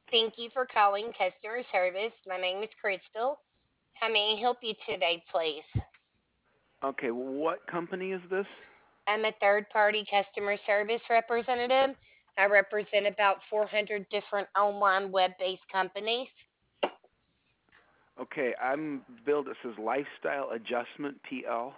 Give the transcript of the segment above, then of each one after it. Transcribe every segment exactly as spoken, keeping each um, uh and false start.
Thank you for calling customer service. My name is Crystal. How may I help you today, please? Okay, what company is this? I'm a third party customer service representative. I represent about four hundred different online web based companies. Okay, I'm billed. It says Lifestyle Adjustment P L.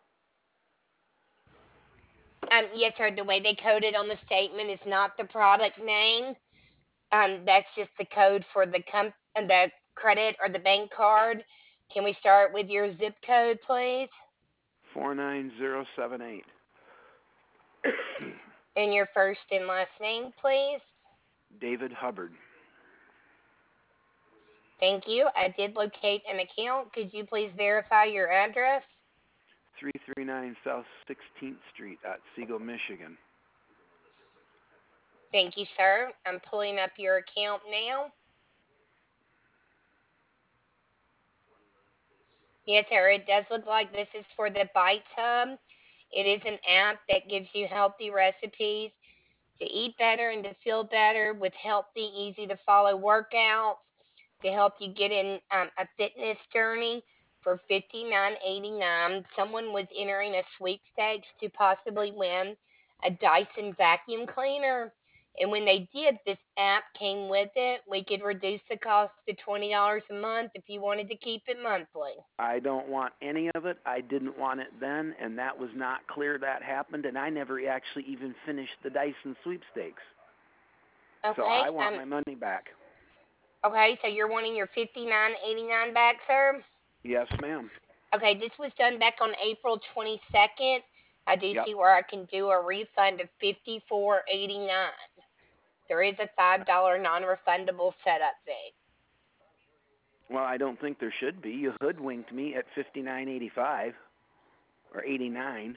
Um, yes, sir, the way they code it on the statement is not the product name. Um, that's just the code for the com- the credit or the bank card. Can we start with your zip code, please? four nine zero seven eight. And your first and last name, please? David Hubbard. Thank you. I did locate an account. Could you please verify your address? three thirty-nine South sixteenth Street at Siegel, Michigan. Thank you, sir. I'm pulling up your account now. Yes, sir. It does look like this is for the Bites Hub. It is an app that gives you healthy recipes to eat better and to feel better with healthy, easy to follow workouts to help you get in um, a fitness journey for fifty-nine eighty-nine. Someone was entering a sweepstakes to possibly win a Dyson vacuum cleaner. And when they did, this app came with it. We could reduce the cost to twenty dollars a month if you wanted to keep it monthly. I don't want any of it. I didn't want it then, and that was not clear that happened, and I never actually even finished the Dyson sweepstakes. So Okay. I want Um. my money back. Okay. So you're wanting your fifty-nine eighty-nine back, sir? Yes, ma'am. Okay, this was done back on April twenty-second. I do Yep. see where I can do a refund of fifty-four eighty-nine. There is a five dollars non-refundable setup fee. Well, I don't think there should be. You hoodwinked me at fifty-nine eighty-five or eighty-nine.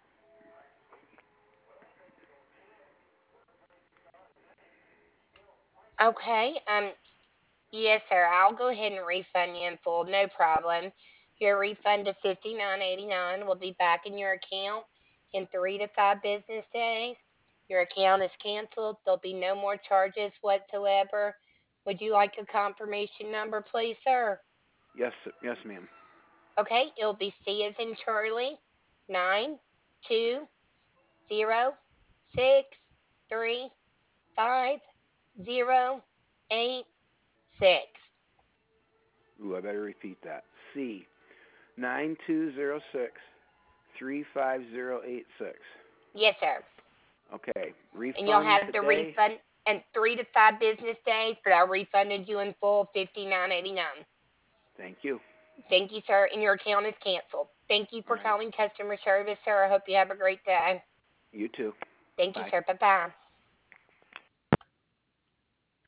Okay, um yes sir, I'll go ahead and refund you in full, no problem. Your refund of fifty-nine eighty-nine will be back in your account in three to five business days. Your account is canceled. There'll be no more charges whatsoever. Would you like a confirmation number, please, sir? Yes, yes, ma'am. Okay, it'll be C as in Charlie, nine, two, zero, six, three, five, zero, eight, six. Ooh, I better repeat that. C nine two zero six three five zero eight six. Yes, sir. Okay, And you'll refund have the today. refund in three to five business days, but I refunded you in full fifty nine eighty nine. Thank you. Thank you, sir, and your account is canceled. Thank you All for right, calling customer service, sir. I hope you have a great day. you too. Thank you, Bye. sir. Bye bye.